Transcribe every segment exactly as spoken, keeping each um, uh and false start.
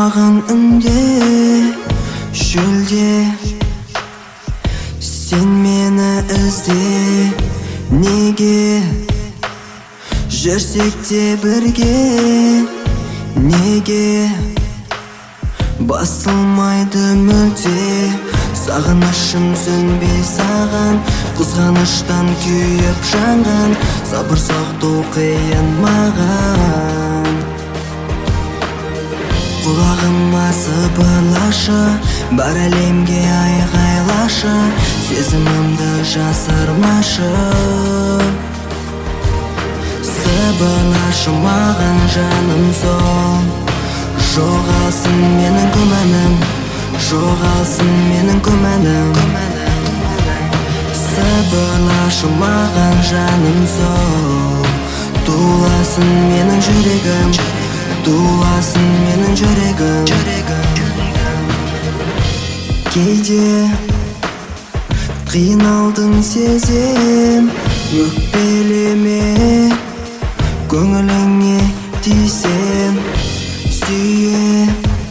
Шумағын үнде шөлде сен мені ізде, неге жүрсек те бірге, неге басылмайды мүлде. Сағынышым сөнбей саған, қызғаныштан күйіп жанған, сабыр сақтау қиын маған. Құлағыма сыбырлашы, бар әлемге айғайлашы, сезімімді жасырмашы. Сыбырлашы маған жаным сол, жоғалсын менің күмәнім, жоғалсын менің күмәнім. Сыбырлашы маған жаным сол, туласын менің жүрегім, туласын менің жүрегім. Кейде қиналдың сезем, өкпелеме, көңіліңе тисем, сүйе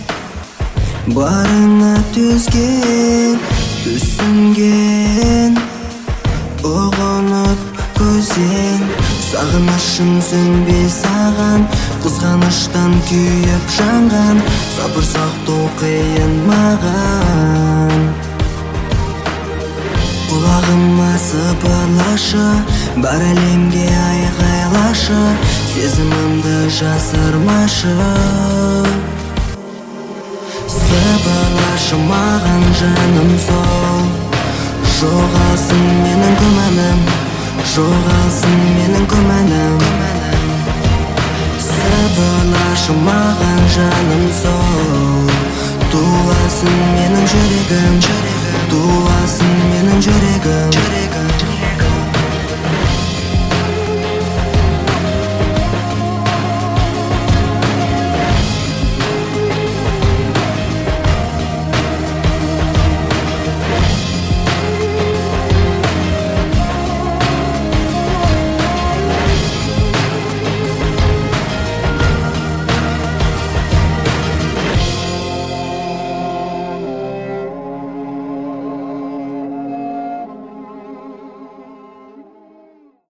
барына төзген, түсінген, ұғынып көзден. Сағынышым сөнбей саған, қызғаныштан күйіп жанған, сабыр сақтау қиын маған. Құлағыма сыбырлашы, бар әлемге айғайлашы, сезімімді жасырмашы. Сыбырлашы маған жаным сол, жоғалсын менің күмәнім, жоғалсын менің күмәнім. Сыбырлашы маған жаным сол, туласын менің жүрегім, туласын менің жүрегім.